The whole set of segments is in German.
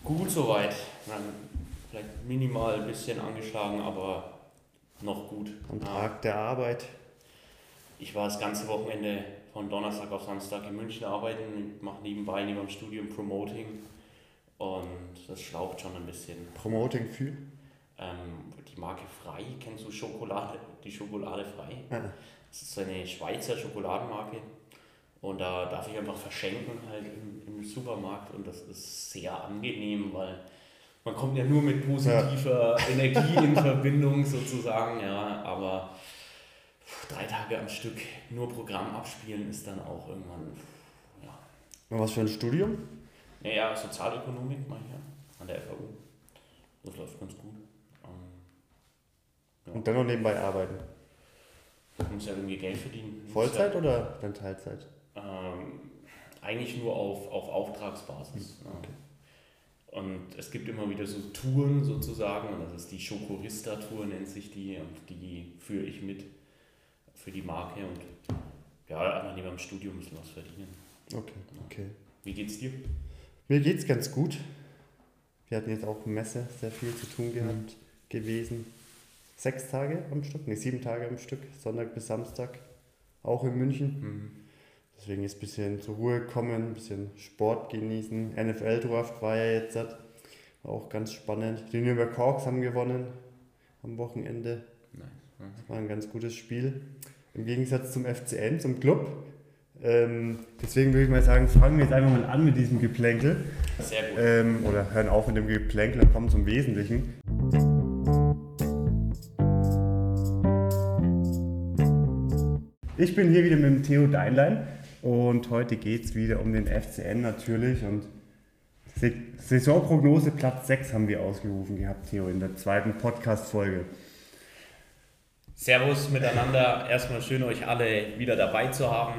Gut soweit. Vielleicht minimal ein bisschen angeschlagen, aber noch gut. Am Tag der Arbeit. Ich war das ganze Wochenende von Donnerstag auf Samstag in München arbeiten. Ich mache nebenbei neben dem Studium Promoting und das schlaucht schon ein bisschen. Promoting für? Die Marke Frei, kennst du Schokolade? Die Schokolade Frei? Ah. Das ist so eine Schweizer Schokoladenmarke und da darf ich einfach verschenken halt im Supermarkt und das ist sehr angenehm, weil man kommt ja nur mit positiver Energie in Verbindung sozusagen, ja, aber 3 Tage am Stück nur Programm abspielen ist dann auch irgendwann, ja. Und was für ein Studium? Naja, Sozialökonomik mache ich ja an der FAU. Das läuft ganz gut. Ja. Und dann noch nebenbei arbeiten. Man muss ja irgendwie Geld verdienen. Vollzeit oder dann Teilzeit? Eigentlich nur auf Auftragsbasis. Ja. Okay. Und es gibt immer wieder so Touren sozusagen, und das ist die Schokorista-Tour, nennt sich die, und die führe ich mit für die Marke und ja, einfach neben dem Studium müssen wir was verdienen. Okay. Wie geht's dir? Mir geht's ganz gut. Wir hatten jetzt auch Messe sehr viel zu tun gehabt gewesen. 6 Tage am Stück, 7 Tage am Stück, Sonntag bis Samstag, auch in München. Deswegen ist ein bisschen zur Ruhe kommen, ein bisschen Sport genießen. NFL-Draft war ja jetzt, war auch ganz spannend. Die Nürnberg Hawks haben gewonnen am Wochenende. Das war ein ganz gutes Spiel. Im Gegensatz zum FCN, zum Club. Deswegen würde ich mal sagen, fangen wir jetzt einfach mal an mit diesem Geplänkel. Sehr gut. Oder hören auf mit dem Geplänkel und kommen zum Wesentlichen. Ich bin hier wieder mit dem Theo Deinlein und heute geht es wieder um den FCN natürlich und Saisonprognose Platz 6 haben wir ausgerufen gehabt, Theo, in der 2. Podcast-Folge. Servus miteinander, erstmal schön euch alle wieder dabei zu haben.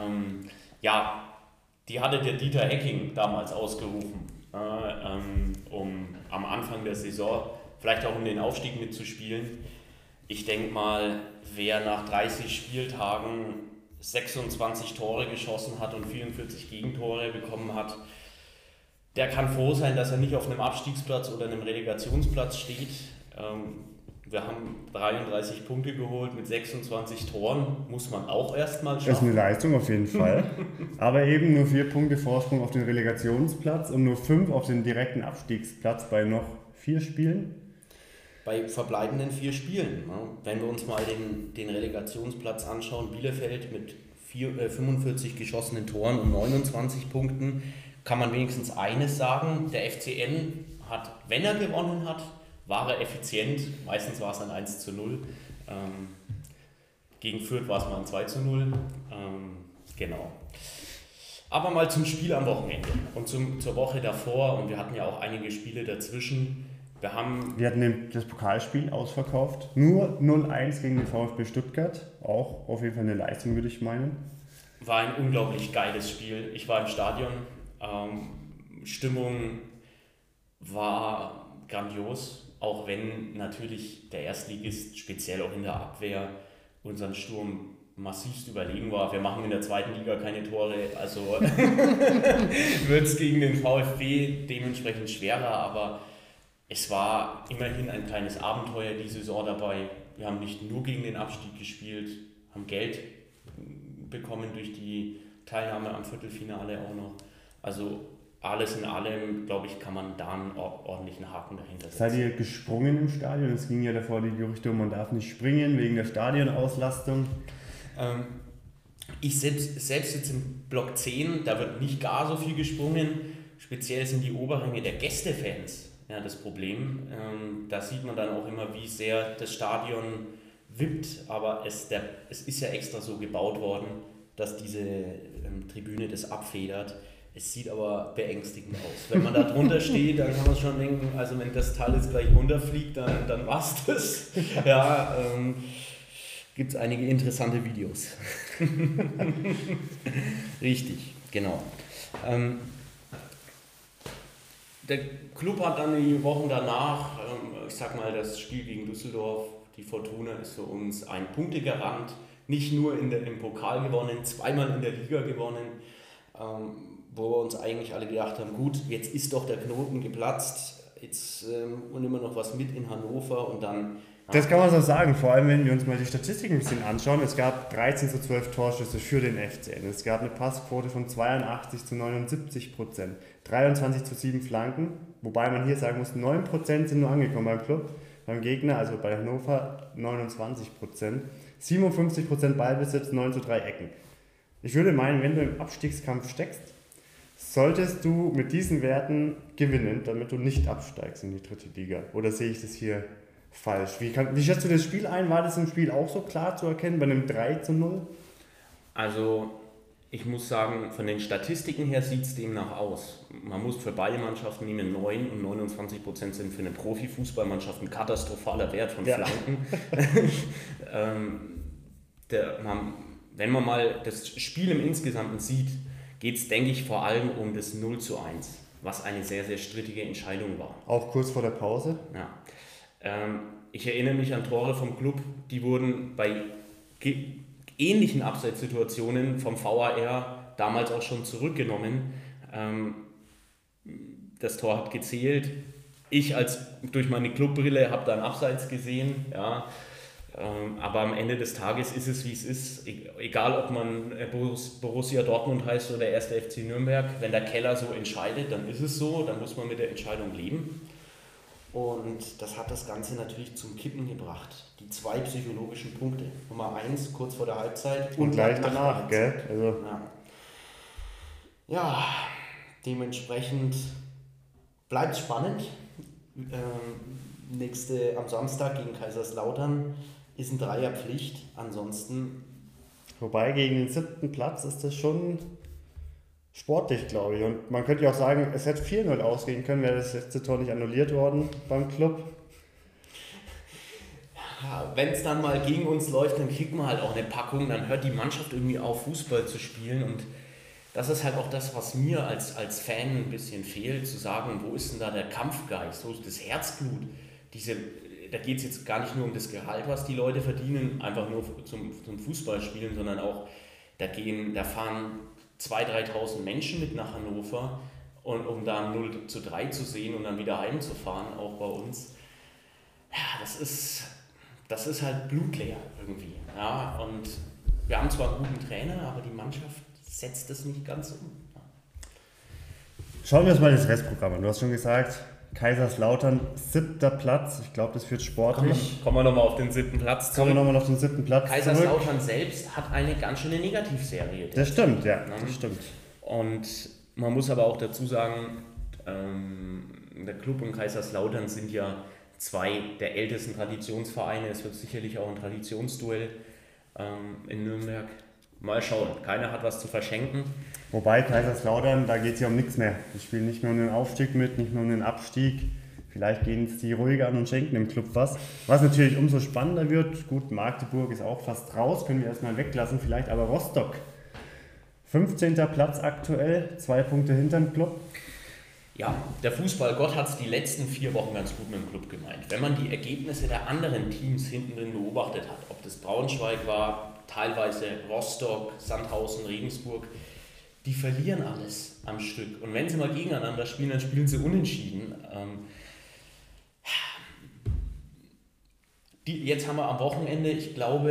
Die hatte der Dieter Hecking damals ausgerufen, um am Anfang der Saison vielleicht auch um den Aufstieg mitzuspielen. Ich denke mal, wer nach 30 Spieltagen 26 Tore geschossen hat und 44 Gegentore bekommen hat, der kann froh sein, dass er nicht auf einem Abstiegsplatz oder einem Relegationsplatz steht. Wir haben 33 Punkte geholt mit 26 Toren, muss man auch erstmal schaffen. Das ist eine Leistung auf jeden Fall, aber eben nur 4 Punkte Vorsprung auf den Relegationsplatz und nur 5 auf den direkten Abstiegsplatz bei noch 4 Spielen. Bei verbleibenden 4 Spielen. Wenn wir uns mal den Relegationsplatz anschauen, Bielefeld mit 45 geschossenen Toren und 29 Punkten, kann man wenigstens eines sagen, der FCN hat, wenn er gewonnen hat, war er effizient, meistens war es ein 1:0, gegen Fürth war es mal ein 2:0, genau. Aber mal zum Spiel am Wochenende und zur Woche davor, und wir hatten ja auch einige Spiele dazwischen. Wir hatten das Pokalspiel ausverkauft, nur 0-1 gegen den VfB Stuttgart, auch auf jeden Fall eine Leistung, würde ich meinen. War ein unglaublich geiles Spiel. Ich war im Stadion, Stimmung war grandios, auch wenn natürlich der Erstligist, speziell auch in der Abwehr, unseren Sturm massivst überlegen war. Wir machen in der 2. Liga keine Tore, also wird es gegen den VfB dementsprechend schwerer, aber es war immerhin ein kleines Abenteuer die Saison dabei. Wir haben nicht nur gegen den Abstieg gespielt, haben Geld bekommen durch die Teilnahme am Viertelfinale auch noch. Also alles in allem, glaube ich, kann man da einen ordentlichen Haken dahinter setzen. Seid ihr gesprungen im Stadion? Es ging ja davor die Gerüchte, man darf nicht springen wegen der Stadionauslastung. Ich selbst sitze im Block 10, da wird nicht gar so viel gesprungen. Speziell sind die Oberränge der Gästefans das Problem. Da sieht man dann auch immer, wie sehr das Stadion wippt, aber es ist ja extra so gebaut worden, dass diese Tribüne das abfedert. Es sieht aber beängstigend aus. Wenn man da drunter steht, dann kann man schon denken, also wenn das Teil jetzt gleich runterfliegt, dann war's das. Ja, gibt es einige interessante Videos. Richtig, genau. Der Club hat dann die Wochen danach, ich sag mal, das Spiel gegen Düsseldorf, die Fortuna ist für uns ein Punktegarant, nicht nur im Pokal gewonnen, zweimal in der Liga gewonnen, wo wir uns eigentlich alle gedacht haben, gut, jetzt ist doch der Knoten geplatzt, jetzt nehmen wir noch was mit in Hannover und dann... Das kann man so sagen, vor allem wenn wir uns mal die Statistiken ein bisschen anschauen. Es gab 13:12 Torschüsse für den FCN. Es gab eine Passquote von 82:79%, 23:7 Flanken, wobei man hier sagen muss, 9% sind nur angekommen beim Club. Beim Gegner, also bei Hannover, 29%, 57% Ballbesitz, 9:3 Ecken. Ich würde meinen, wenn du im Abstiegskampf steckst, solltest du mit diesen Werten gewinnen, damit du nicht absteigst in die dritte Liga. Oder sehe ich das hier falsch? Wie schätzt du das Spiel ein? War das im Spiel auch so klar zu erkennen bei einem 3:0? Also ich muss sagen, von den Statistiken her sieht es demnach aus. Man muss für beide Mannschaften nehmen 9 und 29% sind für eine Profifußballmannschaft ein katastrophaler Wert von Flanken. Wenn man mal das Spiel im Insgesamten sieht, geht es, denke ich, vor allem um das 0:1, was eine sehr, sehr strittige Entscheidung war. Auch kurz vor der Pause? Ja. Ich erinnere mich an Tore vom Club, die wurden bei ähnlichen Abseitssituationen vom VAR damals auch schon zurückgenommen. Das Tor hat gezählt. Ich durch meine Clubbrille habe da ein Abseits gesehen. Ja. Aber am Ende des Tages ist es, wie es ist. Egal, ob man Borussia Dortmund heißt oder 1. FC Nürnberg. Wenn der Keller so entscheidet, dann ist es so. Dann muss man mit der Entscheidung leben. Und das hat das Ganze natürlich zum Kippen gebracht. Die 2 psychologischen Punkte. Nummer 1 kurz vor der Halbzeit. Und gleich danach, gell? Also. Ja, dementsprechend bleibt es spannend. Am Samstag gegen Kaiserslautern ist ein Dreier Pflicht. Ansonsten... Wobei gegen den 7. Platz ist das schon sportlich, glaube ich. Und man könnte ja auch sagen, es hätte 4:0 ausgehen können, wäre das letzte Tor nicht annulliert worden beim Club. Ja, wenn es dann mal gegen uns läuft, dann kriegt man halt auch eine Packung, dann hört die Mannschaft irgendwie auf, Fußball zu spielen. Und das ist halt auch das, was mir als Fan ein bisschen fehlt, zu sagen, wo ist denn da der Kampfgeist, wo ist das Herzblut? Da geht es jetzt gar nicht nur um das Gehalt, was die Leute verdienen, einfach nur zum Fußballspielen, sondern auch, da fahren 2.000, 3.000 Menschen mit nach Hannover, und um da 0:3 zu sehen und dann wieder heimzufahren, auch bei uns. Ja, das ist halt blutleer irgendwie. Ja, und wir haben zwar einen guten Trainer, aber die Mannschaft setzt das nicht ganz um. Ja. Schauen wir uns mal das Restprogramm an. Du hast schon gesagt, Kaiserslautern, 7. Platz. Ich glaube, das wird sportlich. Kommen wir nochmal auf den 7. Platz zurück. Nochmal auf den 7. Platz Kaiserslautern selbst hat eine ganz schöne Negativserie. Das stimmt, ja. Das stimmt. Und man muss aber auch dazu sagen, der Club und Kaiserslautern sind ja 2 der ältesten Traditionsvereine. Es wird sicherlich auch ein Traditionsduell in Nürnberg. Mal schauen, keiner hat was zu verschenken. Wobei Kaiserslautern, da geht es ja um nichts mehr. Die spielen nicht mehr um den Aufstieg mit, nicht mehr um den Abstieg. Vielleicht gehen es die ruhiger an und schenken dem Club was. Was natürlich umso spannender wird. Gut, Magdeburg ist auch fast raus, können wir erstmal weglassen. Vielleicht aber Rostock. 15. Platz aktuell, 2 Punkte hinterm Club. Ja, der Fußballgott hat es die letzten 4 Wochen ganz gut mit dem Club gemeint. Wenn man die Ergebnisse der anderen Teams hinten drin beobachtet hat, ob das Braunschweig war, teilweise Rostock, Sandhausen, Regensburg, die verlieren alles am Stück. Und wenn sie mal gegeneinander spielen, dann spielen sie unentschieden. Jetzt haben wir am Wochenende, ich glaube,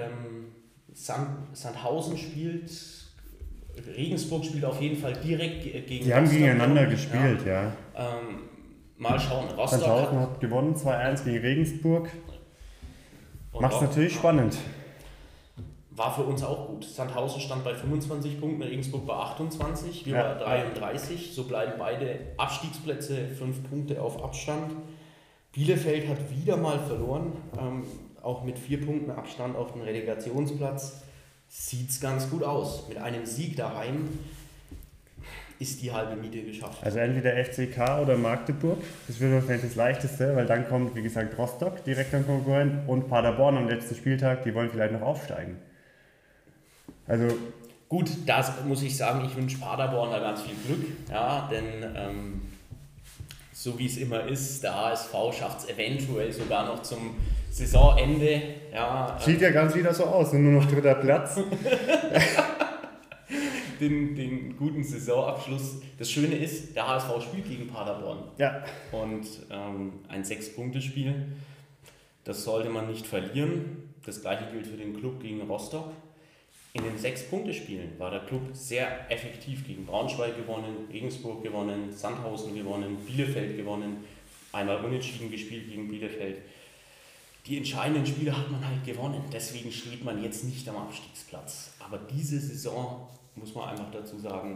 Sandhausen spielt, Regensburg spielt auf jeden Fall direkt gegen Die haben gegeneinander gespielt, ja. Mal schauen. Rostock Sandhausen hat gewonnen, 2:1 gegen Regensburg. Macht es natürlich spannend. War für uns auch gut. Sandhausen stand bei 25 Punkten, Regensburg bei 28, wir bei 33. So bleiben beide Abstiegsplätze 5 Punkte auf Abstand. Bielefeld hat wieder mal verloren, auch mit 4 Punkten Abstand auf den Relegationsplatz. Sieht es ganz gut aus. Mit einem Sieg daheim ist die halbe Miete geschafft. Also entweder FCK oder Magdeburg. Das wird wahrscheinlich das Leichteste, weil dann kommt, wie gesagt, Rostock direkt an Konkurrent und Paderborn am letzten Spieltag. Die wollen vielleicht noch aufsteigen. Also gut, das muss ich sagen, ich wünsche Paderborn da ganz viel Glück. Ja, denn so wie es immer ist, der HSV schafft es eventuell sogar noch zum Saisonende. Ja, sieht ja ganz wieder so aus, nur noch 3. Platz. den guten Saisonabschluss. Das Schöne ist, der HSV spielt gegen Paderborn. Ja. Und ein 6-Punkte-Spiel, das sollte man nicht verlieren. Das gleiche gilt für den Club gegen Rostock. In den 6-Punkte-Spielen war der Club sehr effektiv gegen Braunschweig gewonnen, Regensburg gewonnen, Sandhausen gewonnen, Bielefeld gewonnen, einmal unentschieden gespielt gegen Bielefeld. Die entscheidenden Spiele hat man halt gewonnen, deswegen steht man jetzt nicht am Abstiegsplatz. Aber diese Saison, muss man einfach dazu sagen,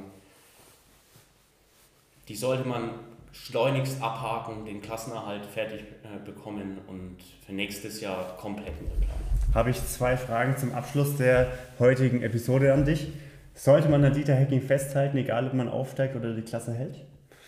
die sollte man schleunigst abhaken, den Klassenerhalt fertig bekommen und für nächstes Jahr komplett in der Planung. Habe ich 2 Fragen zum Abschluss der heutigen Episode an dich. Sollte man an Dieter Hecking festhalten, egal ob man aufsteigt oder die Klasse hält?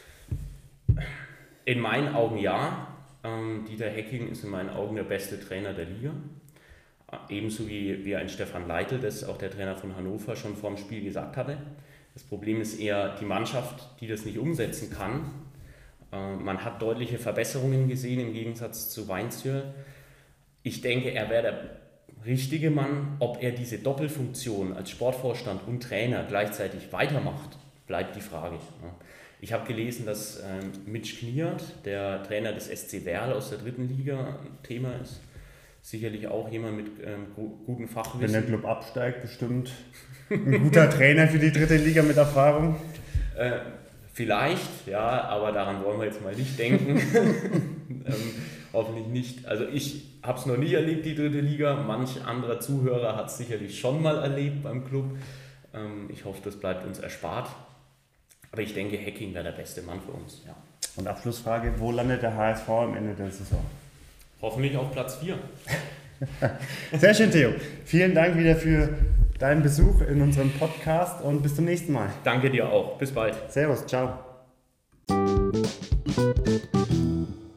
In meinen Augen ja. Dieter Hecking ist in meinen Augen der beste Trainer der Liga. Ebenso wie ein Stefan Leitl, das auch der Trainer von Hannover schon vor dem Spiel gesagt hatte. Das Problem ist eher die Mannschaft, die das nicht umsetzen kann. Man hat deutliche Verbesserungen gesehen im Gegensatz zu Weinzierl. Ich denke, er wäre der richtige Mann. Ob er diese Doppelfunktion als Sportvorstand und Trainer gleichzeitig weitermacht, bleibt die Frage. Ich habe gelesen, dass Mitch Kniert, der Trainer des SC Werl aus der 3. Liga, ein Thema ist. Sicherlich auch jemand mit gutem Fachwissen. Wenn der Club absteigt, bestimmt ein guter Trainer für die 3. Liga mit Erfahrung. Vielleicht, ja, aber daran wollen wir jetzt mal nicht denken. Hoffentlich nicht. Also ich habe es noch nie erlebt, die 3. Liga. Manch anderer Zuhörer hat es sicherlich schon mal erlebt beim Club. Ich hoffe, das bleibt uns erspart. Aber ich denke, Hecking wäre der beste Mann für uns. Ja. Und Abschlussfrage, wo landet der HSV am Ende der Saison? Hoffentlich auf Platz 4. Sehr schön, Theo. Vielen Dank wieder für deinen Besuch in unserem Podcast und bis zum nächsten Mal. Danke dir auch. Bis bald. Servus, ciao.